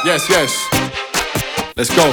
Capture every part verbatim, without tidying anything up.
Yes, yes. Let's go.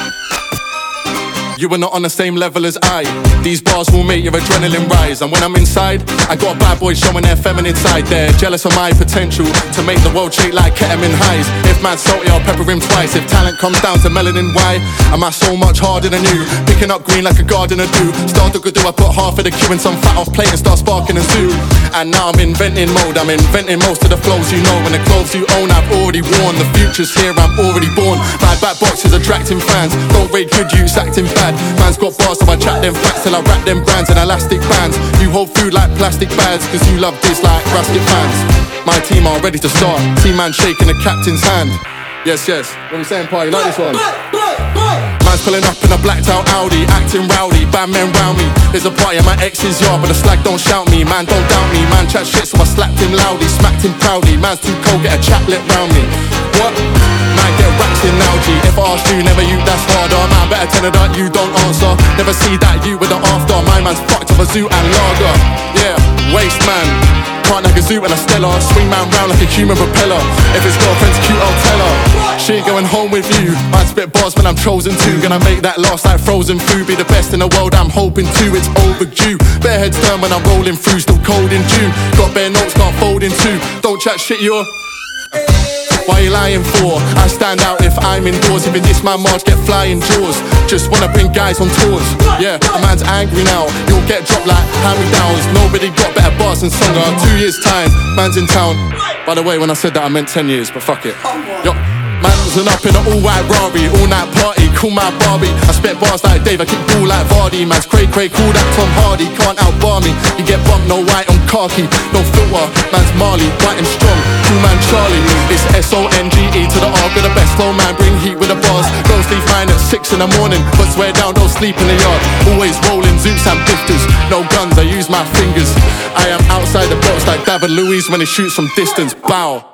You are not on the same level as I. These bars will make your adrenaline rise. And when I'm inside, I got bad boys showing their feminine side. They're jealous of my potential to make the world shake like ketamine highs. If man's salty, I'll pepper him twice. If talent comes down to melanin, why am I so much harder than you? Picking up green like a gardener do. Start to do, I put half of the cue in some fat off plate and start sparking a zoo. And now I'm inventing mode. I'm inventing most of the flows you know. And the clothes you own, I've already worn. The future's here, I'm already born. My back box is attracting fans. Don't rate good use, acting bad. Man's got bars, so I chat them facts till I wrap them brands in elastic bands. You hold food like plastic bags, cause you love this like rascal fans. My team are ready to start. Team man shaking the captain's hand. Yes, yes. What are we saying, party? Like this one? Man's pulling up in a blacked out Audi, acting rowdy, bad men round me. There's a party at my ex's yard, but the slag don't shout me. Man don't doubt me, man chat shit, so I slapped him loudly, smacked him proudly. Man's too cold, get a chaplet round me. What? Man get wrapped in now, G. If I ask you, never you, that's harder. Man better tell her that you don't answer. Never see that you with the after. My man's fucked up a zoo and lager. Yeah, waste man. Can't like a zoo and a stellar. Swing man round like a human propeller. If his girlfriend's cute, I'll tell her. She ain't going home with you. I'd spit bars when I'm chosen to. Gonna make that last like frozen food. Be the best in the world, I'm hoping to. It's overdue. Bare heads turn when I'm rolling through. Still cold in June. Got bare notes, can't fold in two. Don't chat shit, you're... Why you lying for? I stand out if I'm indoors. Even this man Marge get flying jaws. Just wanna bring guys on tours. Yeah, a man's angry now. You'll get dropped like hand-me-downs. Nobody got better bars than Songa. Two years time, man's in town. By the way, when I said that I meant ten years, but fuck it. Yo. Man's up in an all-white Rari, all-night party, call my Barbie. I spit bars like Dave, I kick ball like Vardy. Man's cray cray, call that Tom Hardy. Can't outbar me, you get bumped, no white on khaki. No filter, man's Marley, white and strong. Cool man Charlie, it's S O N G E to the R. With the best flow man, bring heat with the bars. Girls leave mine at six in the morning, but swear down, don't sleep in the yard. Always rolling Zoots and bifters, no guns, I use my fingers. I am outside the box like David Luiz when he shoots from distance, bow.